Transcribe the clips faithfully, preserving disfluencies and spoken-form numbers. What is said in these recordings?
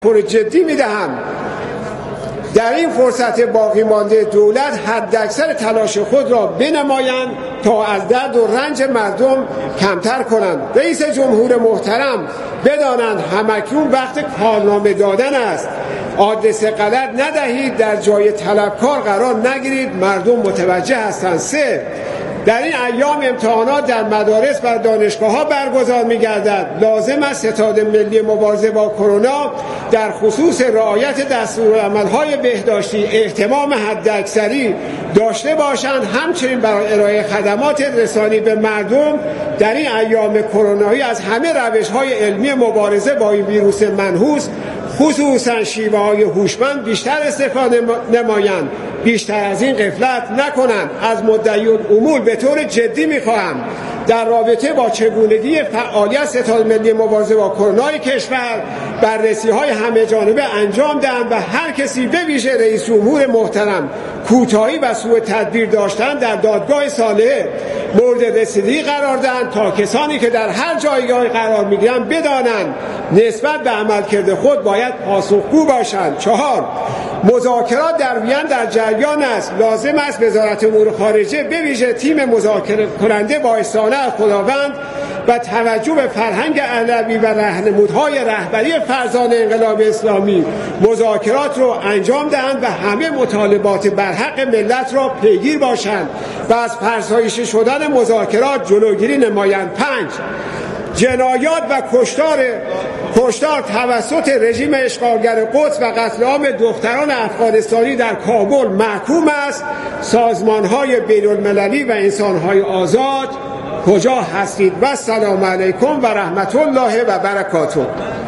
پر جدی میدهم در این فرصت باقی مانده دولت حداکثر تلاش خود را بنمایند تا از درد و رنج مردم کمتر کنند. رئیس جمهور محترم بدانند همکنون وقت کارنامه دادن است. آدرس غلط ندهید، در جای طلبکار قرار نگیرید، مردم متوجه هستند. سه، در این ایام امتحانات در مدارس و دانشگاه‌ها برگزار می‌گردد. لازم است ستاد ملی مبارزه با کرونا در خصوص رعایت دستورالعمل‌های بهداشتی اهتمام حداکثری داشته باشند. همچنین برای ارائه خدمات رسانی به مردم در این ایام کرونایی از همه روش‌های علمی مبارزه با این ویروس منحوس خصوصا شیوه‌های هوشمند بیشتر استفاده نمایند، بیشتر از این غفلت نکنند. از مدعیان امور به طور جدی می‌خواهم در رابطه با چگونگی فعالیت ستاد ملی مبارزه با کرونا کشور بررسی‌های همه جانبه انجام دهند و هر کسی به ویژه رئیس جمهور محترم کوتاهی و سوء تدبیر داشتن در دادگاه صالحه مورد رسیدگی قرار دهند تا کسانی که در هر جایگاهی قرار می‌گیرند بدانند نسبت به عملکرد خود باید پاسخگو باشند. چهار، مذاکرات در وین در جریان است. لازم است وزارت امور خارجه به ویژه تیم مذاکره کننده با استعانت خداوند و توجه به فرهنگ علوی و راهنمودهای رهبری فرزان انقلاب اسلامی مذاکرات را انجام دهند و همه مطالبات برحق ملت را پیگیر باشند و از فرسایش شدن مذاکرات جلوگیری نمایند. پنج، جنایات و کشتار کشتار توسط رژیم اشغالگر قدس و قتل عام دختران افغانستانی در کابل محکوم است. سازمان‌های بین‌المللی و انسان‌های آزاد کجا هستید؟ و السلام علیکم و رحمت الله و برکاته.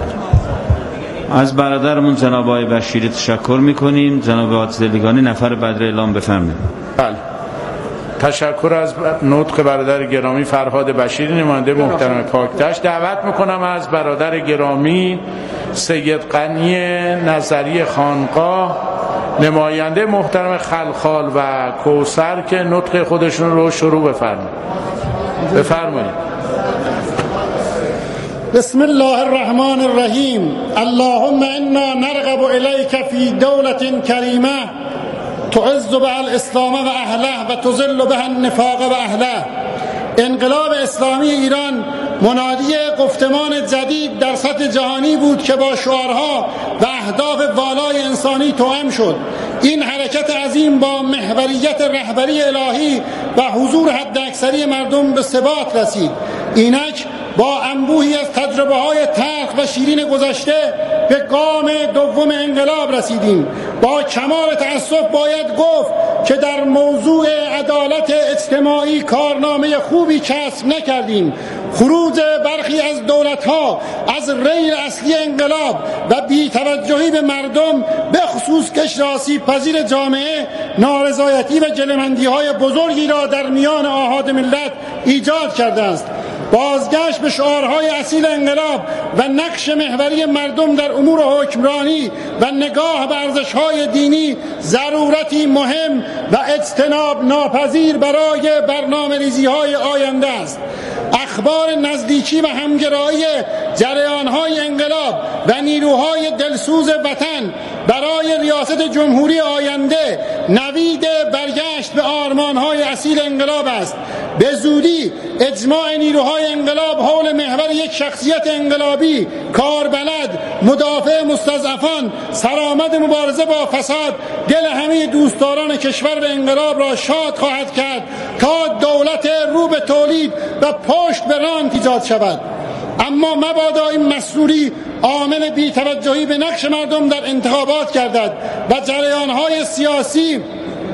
از برادرمون جناب آقای بشیری تشکر می‌کنیم. جناب آتش‌زدگانی نفر بعد را اعلام بفرمایید. بله. تشکر از نطق برادر گرامی فرهاد بشیری نماینده محترم پاکدشت. دعوت میکنم از برادر گرامی سید غنی نظری خانقاه نماینده محترم خلخال و کوثر که نطق خودشون رو شروع بفرمایید. بفرمایید. بسم الله الرحمن الرحیم. اللهم انا نرغب الیک فی دولة کریمه تعز به الاسلام و اهله و تذل به النفاق و اهله. انقلاب اسلامی ایران منادی گفتمان جدید در سطح جهانی بود که با شعارها و اهداف والای انسانی توأم شد. این حرکت عظیم با محوریت رهبری الهی و حضور حداکثری مردم به ثبات رسید. اینک با انبوهی از تجربه های تلخ و شیرین گذشته به گام دوم انقلاب رسیدیم. با کمال تأسف باید گفت که در موضوع عدالت اجتماعی کارنامه خوبی کسب نکردیم. خروج برخی از دولت‌ها از ریل اصلی انقلاب و بی‌توجهی به مردم به خصوص قشر آسیب پذیر جامعه نارضایتی و گله‌مندی‌های بزرگی را در میان آحاد ملت ایجاد کرده است. بازگشت به شعارهای اصیل انقلاب و نقش محوری مردم در امور حکمرانی و نگاه به ارزش‌های دینی ضرورتی مهم و اجتناب ناپذیر برای برنامه‌ریزی‌های آینده است. اخبار نزدیکی و همگرایی جریان‌های انقلاب و نیروهای دلسوز وطن برای ریاست جمهوری آینده نوید برگشت به آرمان‌های اصیل انقلاب است. به زودی اجماع نیروهای انقلاب حول محور یک شخصیت انقلابی، کاربلد، مدافع مستضعفان، سرآمد مبارزه با فساد دل همه دوستداران کشور به انقلاب را شاد خواهد کرد تا دولت رو به تولید و پشت به رانت ایجاد شود. اما مبادا این مسئولی عامل بی‌توجهی به نقش مردم در انتخابات گردد و جریان‌های سیاسی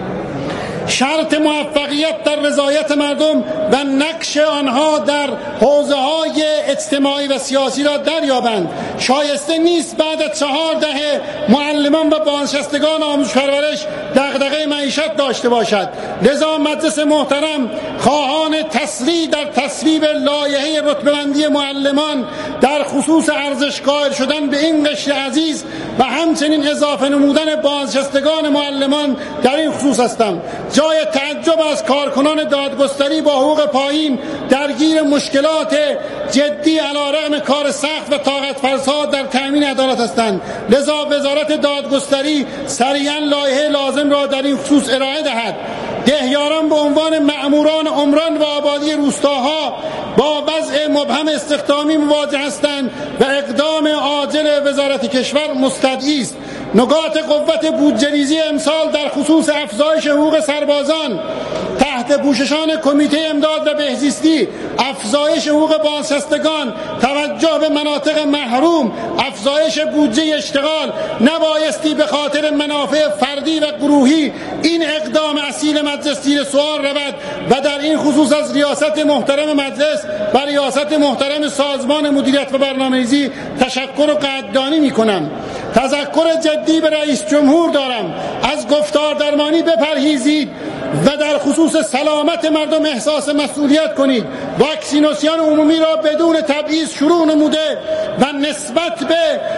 شرط موفقیت در رضایت مردم و نقش آنها در حوزه‌های اجتماعی و سیاسی را دریابند. شایسته نیست بعد از چهار دهه معلمان و بازنشستگان آموزش پرورش دغدغه معیشت داشته باشد. لذا مجلس محترم خواهان تسریع در تصویب لایحه رتبه‌بندی معلمان در خصوص ارزش قائل شدن به این قشر عزیز و همچنین اضافه نمودن بازنشستگان معلمان در این خصوص هستم. جای تعجب از کارکنان دادگستری با حقوق پایین درگیر مشکلات جدی علیرغم کار سخت و طاقت فرسا در تامین عدالت هستند. لذا وزارت دادگستری سریعا لایحه لازم را در این خصوص ارائه دهد. دهیاران به عنوان مأموران عمران و آبادی روستاها با وضع مبهم استخدامی مواجه هستند و اقدام عاجل وزارت کشور مستدعی است. نقاط قوت بودجه‌ریزی امسال در خصوص افزایش حقوق سربازان تحت پوششان کمیته امداد و بهزیستی، افزایش حقوق بازنشستگان، توجه به مناطق محروم، افزایش بودجه اشتغال نبایستی به خاطر منافع فردی و گروهی این اقدام اصیل مجلس زیر سوال رود و در این خصوص از ریاست محترم مجلس و ریاست محترم سازمان مدیریت و برنامه‌ریزی تشکر و قدردانی می‌کنم. تذکر جدی به رئیس جمهور دارم از گفتار درمانی بپرهیزید و در خصوص سلامت مردم احساس مسئولیت کنید. واکسیناسیون عمومی را بدون تبعیض شروع نموده و نسبت به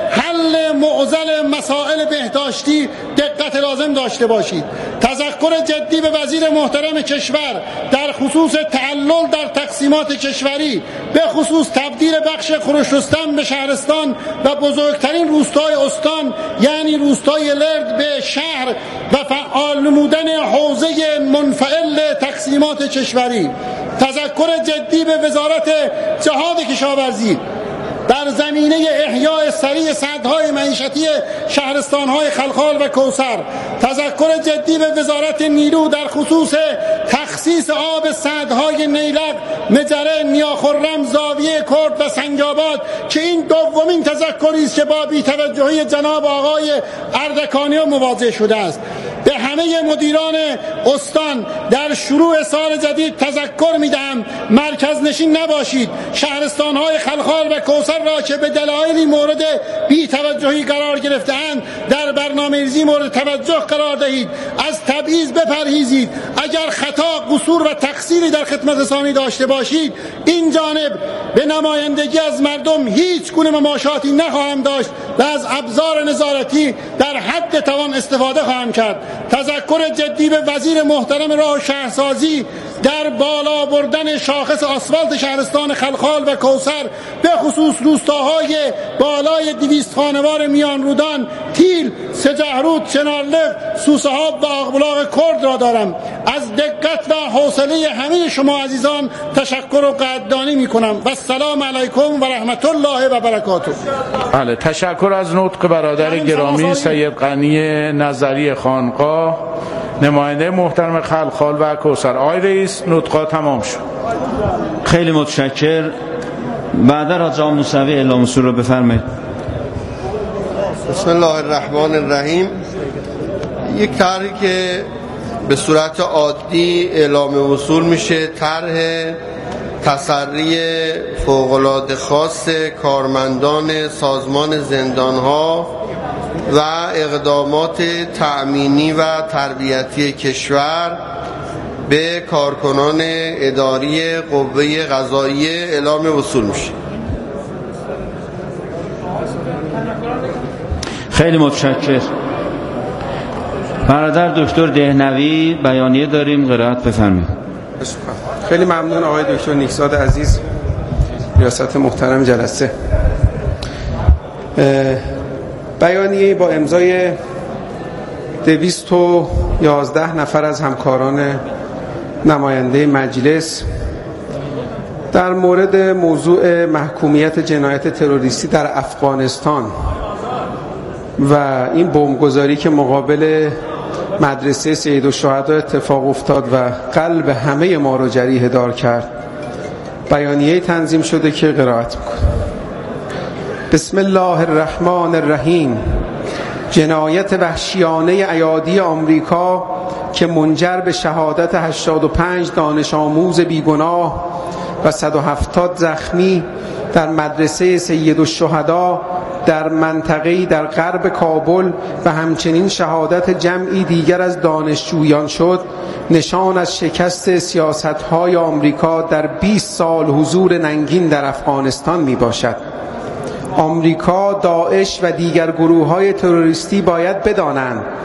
حل معضل مسائل بهداشتی دقت لازم داشته باشید. تذکر جدی به وزیر محترم کشور در خصوص تعلل در تقسیمات کشوری، به خصوص تبدیل بخش خروشرستان به شهرستان و بزرگترین روستای استان یعنی روستای لرد به شهر و فعال نمودن حوزه منفعل تقسیمات کشوری. تذکر جدی به وزارت جهاد کشاورزی در زمینه احیاء سریع سدهای معیشتی شهرستان‌های خلخال و کوثر. تذکر جدی به وزارت نیرو در خصوص تخصیص آب سدهای نیلق، مجره، نیاخرم، زاویه کرد و سنگاباد که این دومین تذکری است که با بی‌توجهی جناب آقای اردکانی مواجه شده است. به همه مدیران استان در شروع سال جدید تذکر می‌دهم مرکز نشین نباشید. شهرستان‌های خلخال و کوثر را که به دلایلی مورد بی‌توجهی قرار گرفته‌اند در برنامه‌ریزی مورد توجه قرار دهید. از تبعیض بپرهیزید. اگر خطا، قصور و تقصیری در خدمت رسانی داشته باشید این جانب به نمایندگی از مردم هیچ گونه مماشاتی نخواهم داشت و از ابزار نظارتی در حد توان استفاده خواهم کرد. تذکر جدی به وزیر محترم راه و شهرسازی در بالا بردن شاخص آسفالت شهرستان خلخال و کوثر به خصوص روستاهای بالای دویست خانوار میان رودان، تیل، سجهرود، چنارلق، سوسهاب و آقبلاغ کرد را دارم. از دقت و حوصله همه شما عزیزان تشکر و قدردانی می کنم و السلام علیکم و رحمت الله و برکاته. بله، تشکر از نطق برادر گرامی سید غنی نظری خانقاه، نماینده محترم خلخال و کوثر. آقای رئیس، نطقا تمام شد. خیلی متشکر. بعد از آقا موسوی اعلام اصول رو بفرمایید. بسم الله الرحمن الرحیم. یک طرحی که به صورت عادی اعلام اصول میشه، طرح تسری فوق‌العاده خاص کارمندان سازمان زندانها و اقدامات تأمینی و تربیتی کشور به کارکنان اداری قوه قضاییه اعلام اصول میشه. خیلی متشکر. برادر دکتر دهنوی بیانیه داریم، قرائت بفرمایید. خیلی ممنون آقای دکتر نیکزاد عزیز، ریاست محترم جلسه. بیانیه با امضای دویست و یازده نفر از همکاران نماینده مجلس در مورد موضوع محکومیت جنایت تروریستی در افغانستان و این بمبگذاری که مقابل مدرسه سیدالشهدا اتفاق افتاد و قلب همه ما رو جریحه دار کرد، بیانیه تنظیم شده که قرائت میکنم. بسم الله الرحمن الرحیم. جنایت وحشیانه ایادی آمریکا که منجر به شهادت هشتاد و پنج دانش آموز بیگناه و صد و هفتاد زخمی در مدرسه سیدالشهدا در منطقه‌ای در غرب کابل و همچنین شهادت جمعی دیگر از دانشجویان شد، نشان از شکست سیاست‌های آمریکا در بیست سال حضور ننگین در افغانستان می باشد. آمریکا، داعش و دیگر گروه‌های تروریستی باید بدانند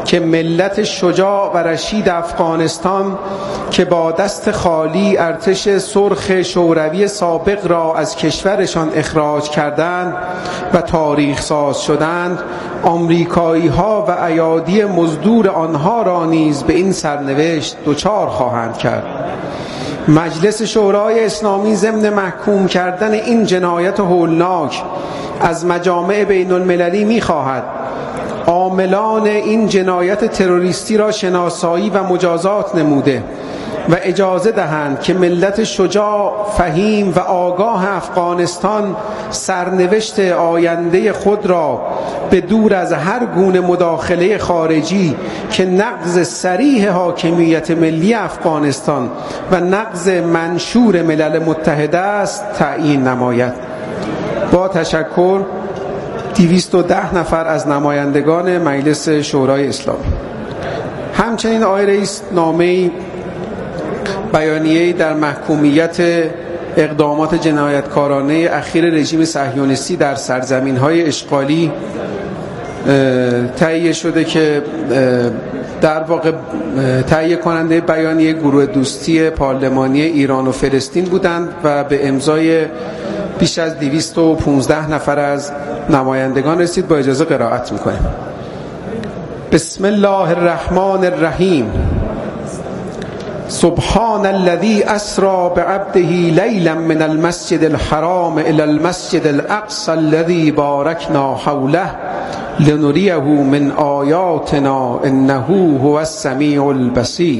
که ملت شجاع و رشید افغانستان که با دست خالی ارتش سرخ شوروی سابق را از کشورشان اخراج کردند و تاریخ ساز شدند، آمریکایی ها و ایادی مزدور آنها را نیز به این سرنوشت دچار خواهند کرد. مجلس شورای اسلامی ضمن محکوم کردن این جنایت هولناک از مجامع بین المللی می خواهد عاملان این جنایت تروریستی را شناسایی و مجازات نموده و اجازه دهند که ملت شجاع، فهیم و آگاه افغانستان سرنوشت آینده خود را به دور از هر گونه مداخله خارجی که نقض صریح حاکمیت ملی افغانستان و نقض منشور ملل متحده است تعیین نماید. با تشکر، دویست و ده نفر از نمایندگان مجلس شورای اسلامی. همچنین آقای رئیس نامه‌ای بیانیه‌ای در محکومیت اقدامات جنایتکارانه اخیر رژیم صهیونیستی در سرزمین‌های اشغالی تهیه شده که در واقع تهیه کننده بیانیه گروه دوستی پارلمانی ایران و فلسطین بودند و به امضای بیش از دویست و پانزده نفر از نمایندگان رسید. با اجازه قرائت میکنیم. بسم الله الرحمن الرحیم. سبحان الذي اسرى بعبده ليلا من المسجد الحرام الى المسجد الاقصى الذي باركنا حوله لنريه من آیاتنا انه هو السمیع البصیر.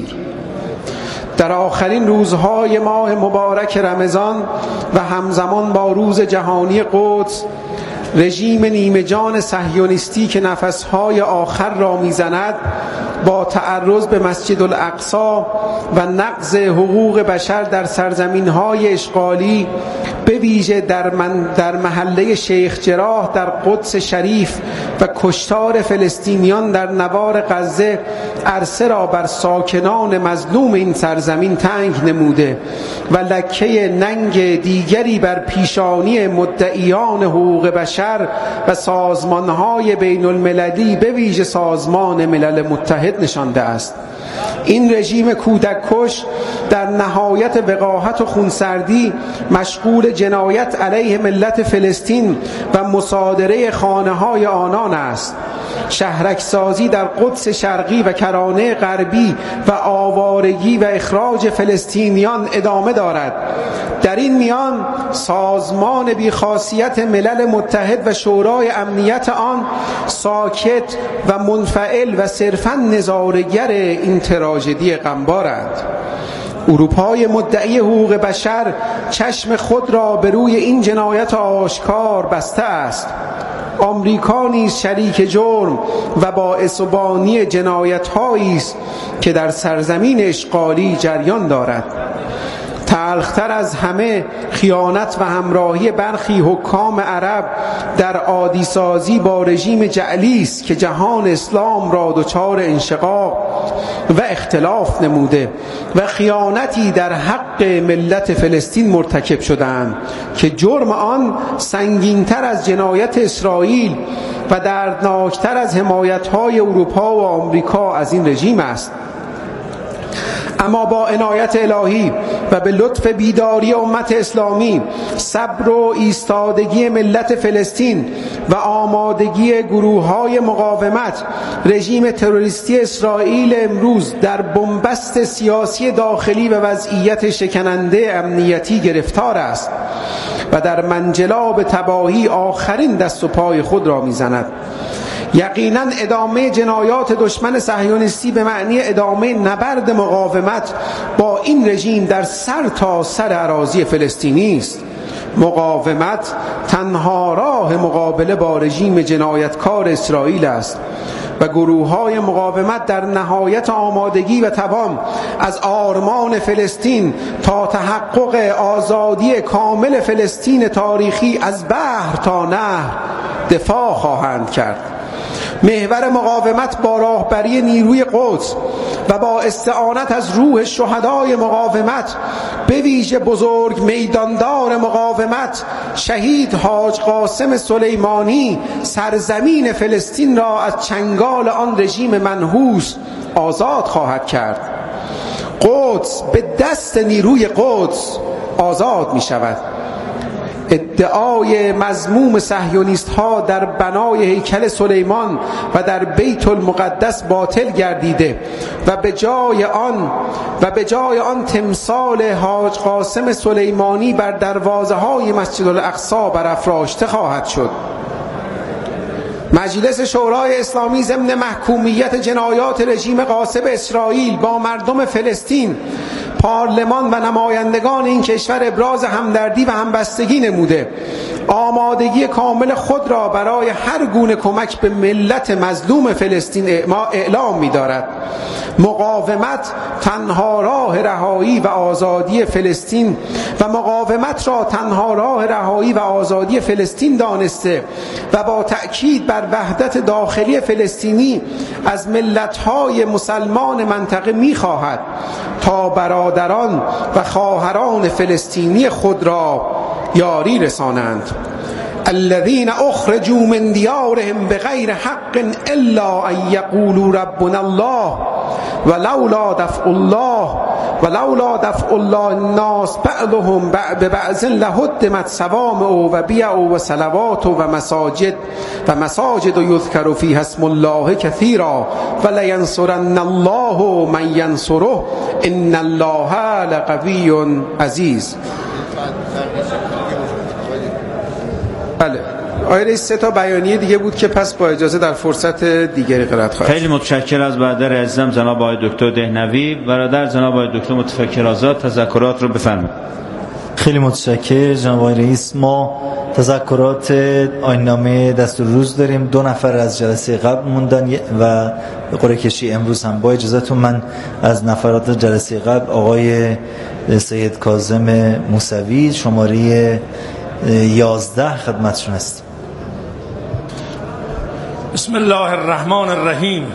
در آخرین روزهای ماه مبارک رمضان و همزمان با روز جهانی قدس، رژیم نیمه جان صهیونیستی که نفسهای آخر را میزند با تعرض به مسجد الاقصی و نقض حقوق بشر در سرزمین‌های اشغالی، به ویژه در, من در محله شیخ جراح در قدس شریف و کشتار فلسطینیان در نوار غزه، عرصه را بر ساکنان مظلوم این سرزمین تنگ نموده و لکه ننگ دیگری بر پیشانی مدعیان حقوق بشر و سازمان‌های بین المللی، به ویژه سازمان ملل متحد نشانده است. این رژیم کودک کش در نهایت وقاحت و خونسردی مشغول جنایت علیه ملت فلسطین و مصادره خانه‌های آنان است. شهرکسازی در قدس شرقی و کرانه غربی و آوارگی و اخراج فلسطینیان ادامه دارد. در این میان سازمان بیخاصیت ملل متحد و شورای امنیت آن ساکت و منفعل و صرفاً نظاره‌گر این تراژدی غمبارند. اروپای مدعی حقوق بشر چشم خود را به روی این جنایت آشکار بسته است. آمریکا نیز شریک جرم و باعث و بانی جنایت‌هایی است که در سرزمین اشغالی جریان دارد. تلختر از همه خیانت و همراهی برخی حکام عرب در عادیسازی با رژیم جعلی است که جهان اسلام را دچار انشقاق و اختلاف نموده و خیانتی در حق ملت فلسطین مرتکب شدند که جرم آن سنگین‌تر از جنایت اسرائیل و دردناکتر از حمایت‌های اروپا و آمریکا از این رژیم است. اما با عنایت الهی و به لطف بیداری امت اسلامی، صبر و ایستادگی ملت فلسطین و آمادگی گروه‌های مقاومت، رژیم تروریستی اسرائیل امروز در بنبست سیاسی داخلی و وضعیت شکننده امنیتی گرفتار است و در منجلاب تباهی آخرین دست و پای خود را می‌زند. یقینا ادامه جنایات دشمن صهیونیستی به معنی ادامه نبرد مقاومت با این رژیم در سر تا سر اراضی فلسطینی است. مقاومت تنها راه مقابله با رژیم جنایتکار اسرائیل است و گروه‌های مقاومت در نهایت آمادگی و توان از آرمان فلسطین تا تحقق آزادی کامل فلسطین تاریخی از بحر تا نهر دفاع خواهند کرد. محور مقاومت با راهبری نیروی قدس و با استعانت از روح شهدای مقاومت، به ویژه بزرگ میداندار مقاومت شهید حاج قاسم سلیمانی، سرزمین فلسطین را از چنگال آن رژیم منحوس آزاد خواهد کرد. قدس به دست نیروی قدس آزاد می شود. ادعای مذموم صهیونیست ها در بنای هیکل سلیمان و در بیت المقدس باطل گردیده و به جای آن و به جای آن تمثال حاج قاسم سلیمانی بر دروازه های مسجد الاقصی برافراشته خواهد شد. مجلس شورای اسلامی ضمن محکومیت جنایات رژیم غاصب اسرائیل با مردم فلسطین، پارلمان و نمایندگان این کشور ابراز همدردی و همبستگی نموده، آمادگی کامل خود را برای هر گونه کمک به ملت مظلوم فلسطین اعلام می‌دارد. مقاومت تنها راه رهایی و آزادی فلسطین و مقاومت را تنها راه رهایی و آزادی فلسطین دانسته و با تأکید بر وحدت داخلی فلسطینی از ملت‌های مسلمان منطقه می‌خواهد تا برادران و خواهران فلسطینی خود را یاری رسانند. الذين اخرجوا من ديارهم بغير حق الا ان يقولوا ربنا الله ولولا دفع الله ولولا دفع الله الناس بعضهم ببعض لهدمت صوامع و بیع و صلوات و مساجد و مساجد یذکر فیها اسم الله كثيرا ولینصرن الله من ینصره ان الله لقوی عزیز. بله آیه رئیس سه تا بیانیه دیگه بود که پس با اجازه در فرصت دیگری قرائت خواهد. خیلی متشکرم از برادر عزیزم جناب آقای دکتر دهنوی. برادر جناب آقای دکتر متفکر آزاد تذکرات رو بفرمایید. خیلی متشکرم جناب آقای رئیس. ما تذکرات آیین‌نامه دستور روز داریم. دو نفر از جلسه قبل موندن و به قرعه کشی امروز هم. با اجازهتون من از نفرات جلسه قبل آقای سید کاظم موسوی شماره یازده خدمتشون است. بسم الله الرحمن الرحیم.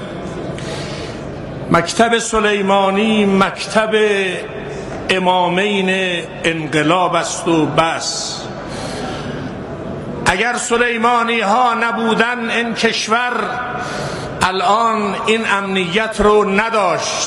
مکتب سلیمانی مکتب امامین انقلاب است و بس. اگر سلیمانی ها نبودن این کشور الان این امنیت رو نداشت.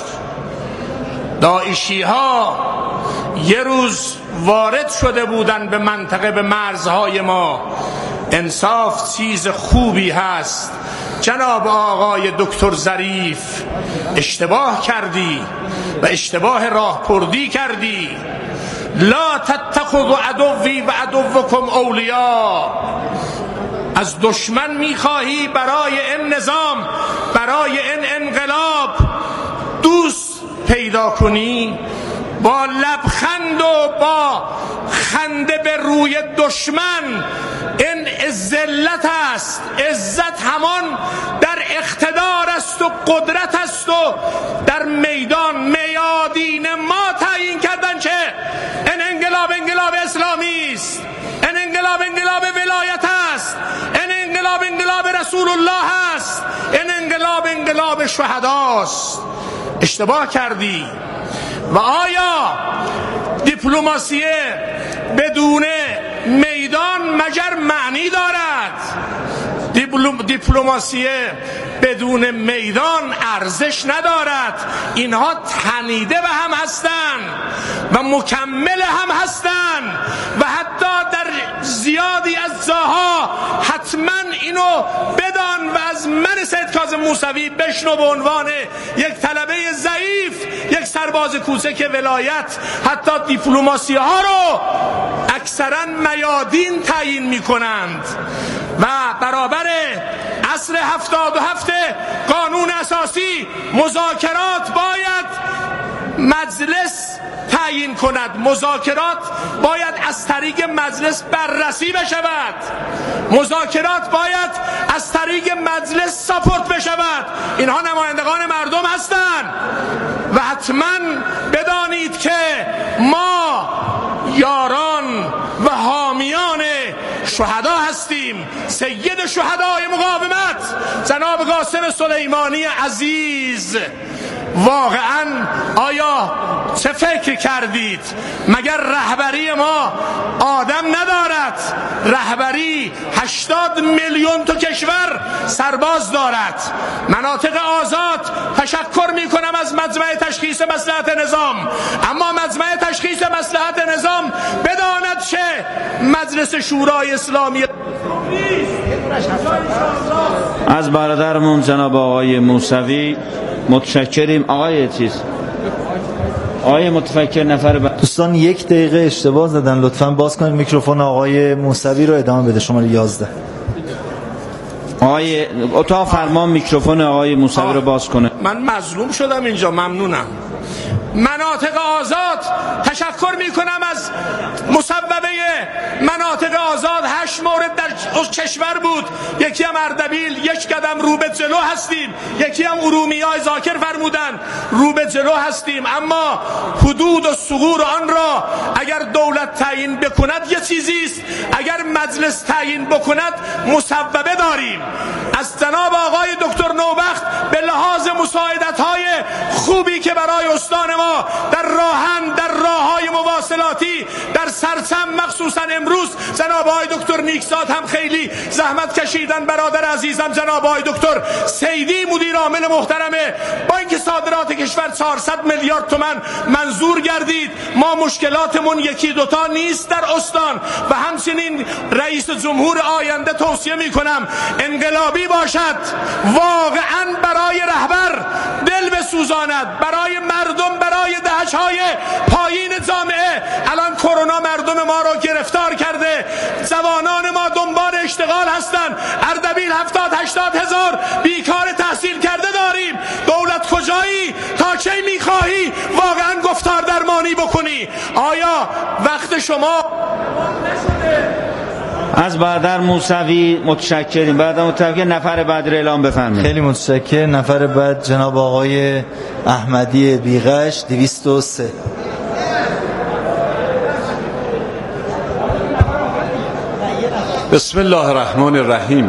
داعشی ها یه روز وارد شده بودن به منطقه، به مرزهای ما. انصاف چیز خوبی هست. جناب آقای دکتر ظریف اشتباه کردی و اشتباه راهپردی کردی. لا تتخذوا عدوی و عدوکم اولیاء. از دشمن میخواهی برای این نظام، برای این انقلاب دوست پیدا کنی؟ با لبخند و با خنده به روی دشمن. این ذلت است. عزت همان در اقتدار است و قدرت است و در میدان. میادین ما تعیین کردن که این انقلاب انقلاب اسلامی است، این انقلاب انقلاب ولایت است، این انقلاب انقلاب رسول الله است، این انقلاب انقلاب شهداست. اشتباه کردی. و آیا دیپلماسی بدون میدان مگر معنی دارد؟ دیپلماسی بدون میدان ارزش ندارد. اینها تنیده به هم هستند و مکمل هم هستند و حتی در زیادی از جاها حتما اینو بدان و از من سید کاظم موسوی بشنو به عنوان یک طلبه ضعیف، یک سرباز کوچک ولایت. حتی دیپلماسی ها رو اکثرا میادین تعیین می کنند و برابر اصل هفتاد و هفت قانون اساسی مذاکرات باید مجلس تعیین کند. مذاکرات باید از طریق مجلس بررسی بشود. مذاکرات باید از طریق مجلس ساپورت بشود. اینها نمایندگان مردم هستند و حتما بدانید که ما یاران و حامیان شهدا هستیم. سید شهدای مقاومت جناب قاسم سلیمانی عزیز، واقعا آیا چه فکر کردید؟ مگر رهبری ما آدم ندارد؟ رهبری هشتاد میلیون تو کشور سرباز دارد. مناطق آزاد، تشکر می کنم از مجمع تشخیص مصلحت نظام، اما مجمع تشخیص مصلحت نظام بداند چه مجلس شورای اسلامی. از برادرمون جناب آقای موسوی متشکریم. آقای چیز آقای متفکر نفر بعد. دوستان یک دقیقه اشتباه زدن، لطفاً باز کنید میکروفون آقای موسوی رو ادامه بده. شماره یازده. آقای اتاق فرمان میکروفون آقای موسوی رو باز کنه. من مظلوم شدم اینجا، ممنونم. مناطق آزاد، تشکر می کنم از مصوبه مناطق آزاد. هشت مورد در کشور بود، یکی هم اردبیل، یک قدم رو به جلو هستیم، یکی هم ارومیای ذاکر فرمودن رو به جلو هستیم، اما حدود و ثغور آن را اگر دولت تعیین بکند یه چیزی است، اگر مجلس تعیین بکند مصوبه داریم. از جناب آقای دکتر نوبخت به لحاظ مساعدت های خوبی که برای استان ما در راهن، در راههای مواصلاتی، در سرچم، مخصوصا امروز جناب آقای دکتر نیکزاد هم خیلی زحمت کشیدن، برادر عزیزم جناب آقای دکتر سیدی مدیر عامل محترمه، با اینکه صادرات کشور چهارصد میلیارد تومان منظور گردید، ما مشکلاتمون یکی دوتا نیست در استان. و همچنین رئیس جمهور آینده توصیه می کنم انقلابی باشد، واقعا برای رهبر دل بسوزاند، برای مردم، برای دهش‌های پایین جامعه. الان کرونا مردم ما را گرفتار کرده، جوانان ما دنبال اشتغال هستند. اردبیل هفتاد هشتاد هزار بیکار تحصیل کرده داریم. دولت کجایی؟ تا کی میخواهی واقعا گفتار درمانی بکنی؟ آیا وقت شما از برادر موسوی متشکریم. بعد متفکر نفر بعد رو اعلام بفرمایید. خیلی متشکرم. نفر بعد جناب آقای احمدی بیغش دویست و سه. بسم الله الرحمن الرحیم.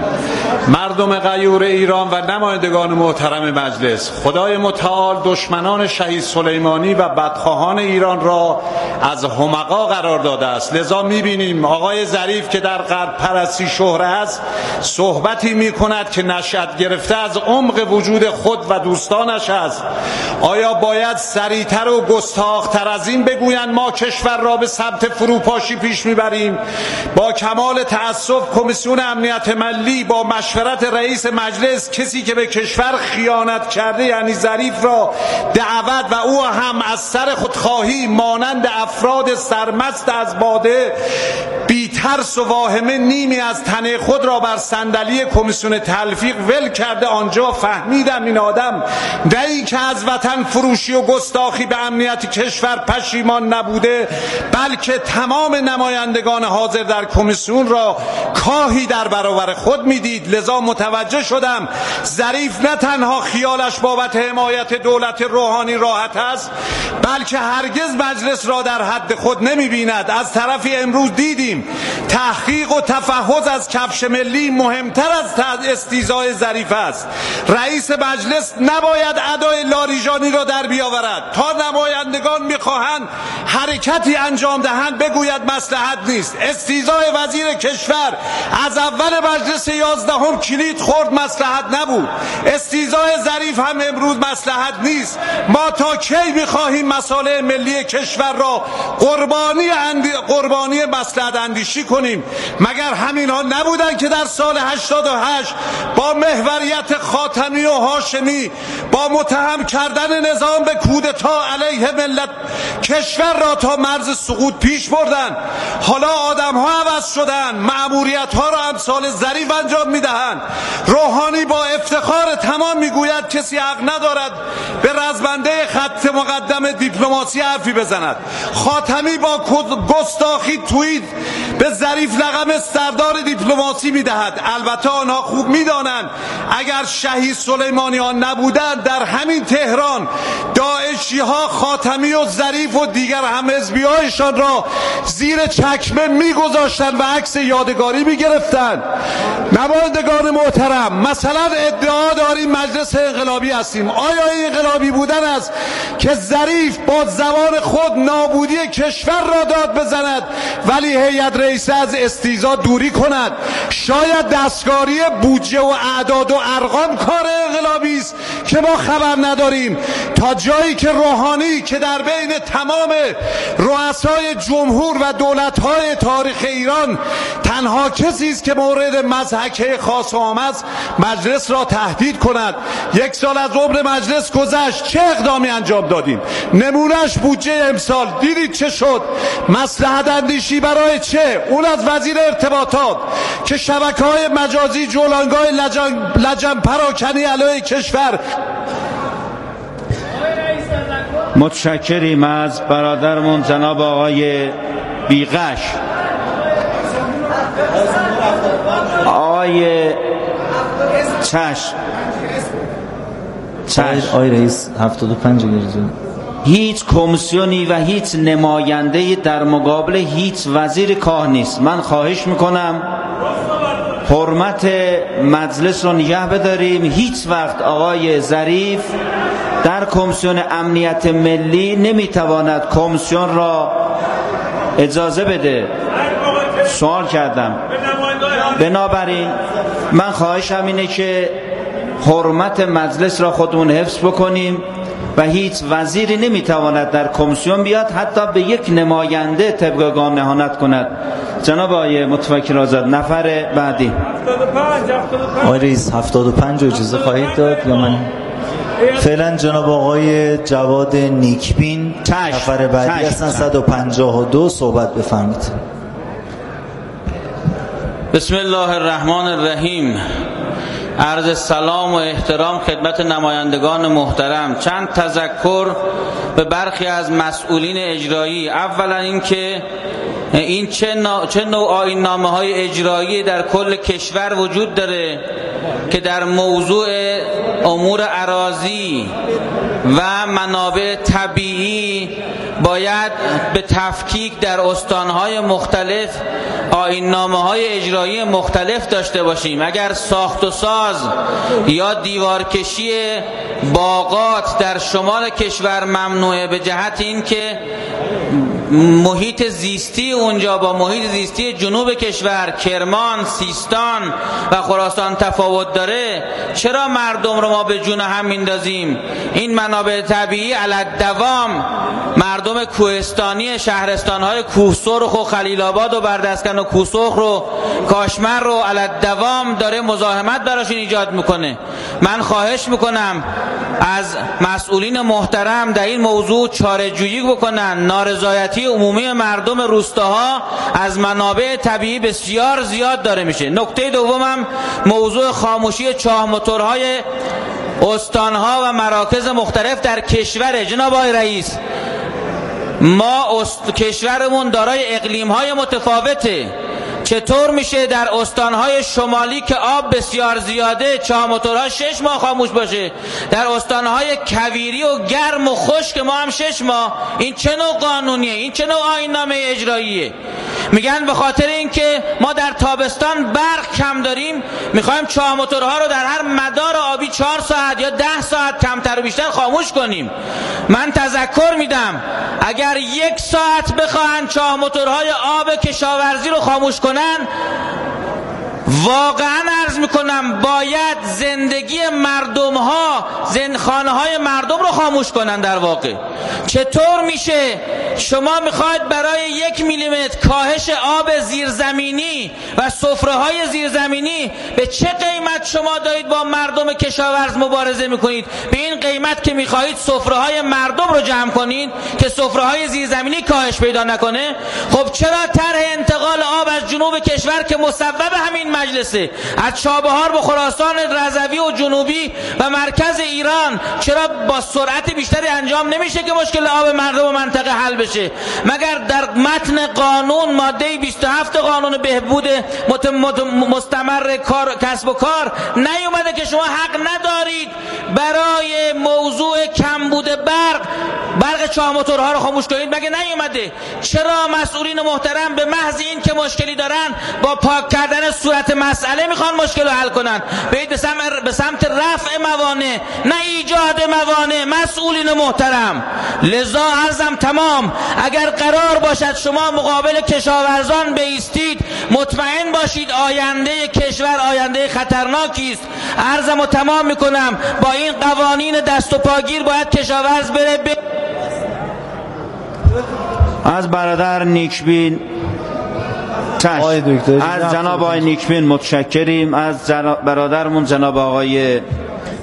مردم غیور ایران و نمایندگان محترم مجلس، خدای متعال دشمنان شهید سلیمانی و بدخواهان ایران را از همقا قرار داده است. لذا می‌بینیم آقای ظریف که در غرب پرستی شهره است صحبتی می‌کند که نشأت گرفته از عمق وجود خود و دوستانش است. آیا باید سریعتر و گستاخ‌تر از این بگویند ما کشور را به سمت فروپاشی پیش می‌بریم؟ با کمال تأسف کمیسیون امنیت ملی با مشورت رئیس مجلس، کسی که به کشور خیانت کرده یعنی ظریف را دعوت و او هم از سر خودخواهی مانند افراد سرمست از باده بی ترس و واهمه نیمی از تن خود را بر صندلی کمیسیون تلفیق ول کرده. آنجا فهمیدم این آدم نه اینکه از وطن فروشی و گستاخی به امنیت کشور پشیمان نبوده، بلکه تمام نمایندگان حاضر در کمیسیون را کاهی در برابر خود میدید. لذا متوجه شدم ظریف نه تنها خیالش بابت حمایت دولت روحانی راحت است، بلکه هرگز مجلس را در حد خود نمیبیند. از طرفی امروز دیدیم تحقیق و تفحص از کفش ملی مهمتر از استیضاح ظریف است. رئیس مجلس نباید ادای لاریجانی را در بیاورد. تا نمایندگان میخواهند حرکتی انجام دهند بگوید مصلحت نیست. استیضاح وزیر کشور از اول مجلس یازدهم کلید خورد، مصلحت نبود. استیضاح ظریف هم امروز مصلحت نیست. ما تا کی میخواهیم مصالح ملی کشور را قربانی اندی... قربانی مصلحت اندیشی کنیم؟ مگر همین ها نبودن که در سال هشتاد و هشت با محوریت خاتمی و هاشمی با متهم کردن نظام به کودتا علیه ملت کشور را تا مرز سقوط پیش بردن؟ حالا آدم ها عوض شدن، مأموریت ها را امثال ظریف انجام میدهند. روحانی با افتخار تمام میگوید کسی حق ندارد به رزمنده خط مقدم دیپلماسی حرفی بزند. خاتمی با گستاخی توییت به به ظریف لقب سردار دیپلماسی میدهد. البته آنها خوب میدانند اگر شهید سلیمانیان نبودند در همین تهران داعشی ها خاتمی و ظریف و دیگر هم حزبی هایشان را زیر چکمه میگذاشتند و عکس یادگاری میگرفتند. نمایندگان محترم، مثلا ادعا داریم مجلس انقلابی هستیم. آیا این انقلابی بودن است که ظریف با زبان خود نابودی کشور را داد بزند ولی هیئت رئیسه از استیضاح دوری کند؟ شاید دستکاری بودجه و اعداد و ارقام کار انقلابی است که ما خبر نداریم، تا جایی که روحانی که در بین تمام رؤسای جمهور و دولت‌های تاریخ ایران تنها کسی است که مورد مضحکه خاص و عام است، مجلس را تهدید کند. یک سال از عمر مجلس گذشت، چه اقدامی انجام دادیم؟ نمونهش بودجه امسال دیدید چه شد؟ مصلحت اندیشی برای چه؟ اون از وزیر ارتباطات که شبکه‌های مجازی جولانگاه لجن, لجن پراکنی علیه کشور. متشکریم از برادرمون جناب آقای بیغش. آقای چشم چشم آقای رئیس هفتاد و پنج گرزون. هیچ کمیسیونی و هیچ نماینده‌ای در مقابل هیچ وزیر کاه نیست. من خواهش میکنم حرمت مجلس رو نگه بداریم. هیچ وقت آقای ظریف در کمیسیون امنیت ملی نمیتواند کمیسیون را اجازه بده. سوال کردم. بنابراین من خواهشم اینه که حرمت مجلس را خودمون حفظ بکنیم و هیچ وزیری نمیتواند در کمیسیون بیاد حتی به یک نماینده طبق قانون اهانت کند. جناب آقای متفکر آزاد، نفر بعدی. آقای رئیس هفتاد و پنج اجازه خواهید داد یا من؟ فعلا جناب آقای جواد نیکبین نفر بعدی هستن. صد و پنجاه و دو صحبت بفرمایید. بسم الله الرحمن الرحیم. عرض سلام و احترام خدمت نمایندگان محترم. چند تذکر به برخی از مسئولین اجرایی. اولا اینکه این چه, نا... چه نوع آیین نامه های اجرایی در کل کشور وجود داره که در موضوع امور اراضی و منابع طبیعی باید به تفکیک در استانهای مختلف آیین نامه های اجرایی مختلف داشته باشیم. اگر ساخت و ساز یا دیوارکشی باغات در شمال کشور ممنوعه به جهت این که محیط زیستی اونجا با محیط زیستی جنوب کشور کرمان، سیستان و خراسان تفاوت داره، چرا مردم رو ما به جون هم میندازیم؟ این منابع طبیعی علالدوام مردم کوهستانی شهرستان‌های کوهسرخ و خلیل آباد و بردسکن و کوهسرخ رو کاشمر رو علالدوام داره مزاحمت براشون ایجاد میکنه. من خواهش میکنم از مسئولین محترم در این موضوع چاره‌جویی بکنن. نارضایتی عمومی مردم روستاها از منابع طبیعی بسیار زیاد داره میشه. نکته دومم موضوع خاموشی چاه موتورهای استانها و مراکز مختلف در کشور. جناب آقای رئیس، ما است... کشورمون دارای اقلیم‌های متفاوته. چطور میشه در استانهای شمالی که آب بسیار زیاده چاه موتورها شش ماه خاموش باشه، در استانهای کویری و گرم و خشک ما هم شش ماه؟ این چه نوع قانونیه؟ این چه نوع آیین‌نامه اجراییه؟ میگن به خاطر اینکه ما در تابستان برق کم داریم میخوایم چاه موتورها رو در هر مدار آبی چهار ساعت یا ده ساعت کمتر و بیشتر خاموش کنیم. من تذکر میدم اگر یک ساعت بخواهند چاه موتورهای آب کشاورزی رو خاموش کنن، واقعا عرض میکنم باید زندگی مردم ها زندخانه های مردم رو خاموش کنن. در واقع چطور میشه شما میخواید برای یک میلیمتر کاهش آب زیرزمینی و سفره های زیرزمینی به چه قیمت شما دارید با مردم کشاورز مبارزه میکنید؟ به این قیمت که میخواهید سفره های مردم رو جمع کنید که سفره های زیرزمینی کاهش پیدا نکنه. خب چرا طرح انتقال آب از جنوب کشور که مسبب همین مجلسه. از چابهار به خراسان رضوی و جنوبی و مرکز ایران چرا با سرعت بیشتری انجام نمیشه که مشکل آب مردم و منطقه حل بشه؟ مگر در متن قانون ماده بیست و هفت قانون بهبود مت... مت... مستمر کار کسب و کار نیومده که شما حق ندارید برای موضوع کمبود برق برق چاه موتورها رو خاموش کنید؟ مگه نیومده؟ چرا مسئولین محترم به محض این که مشکلی دارن با پاک کردن صورت مسئله میخوان مشکل رو حل کنن؟ برید به سمت, به سمت رفع موانع نه ایجاد موانع مسئولین محترم. لذا عرضم تمام، اگر قرار باشد شما مقابل کشاورزان بایستید مطمئن باشید آینده کشور آینده خطرناکی است. عرضم تمام میکنم، با این قوانین دست و پاگیر باید کشاورز بره ب... از برادر نیکبین از جناب آقای نیکبین متشکریم. از جناب برادرمون جناب آقای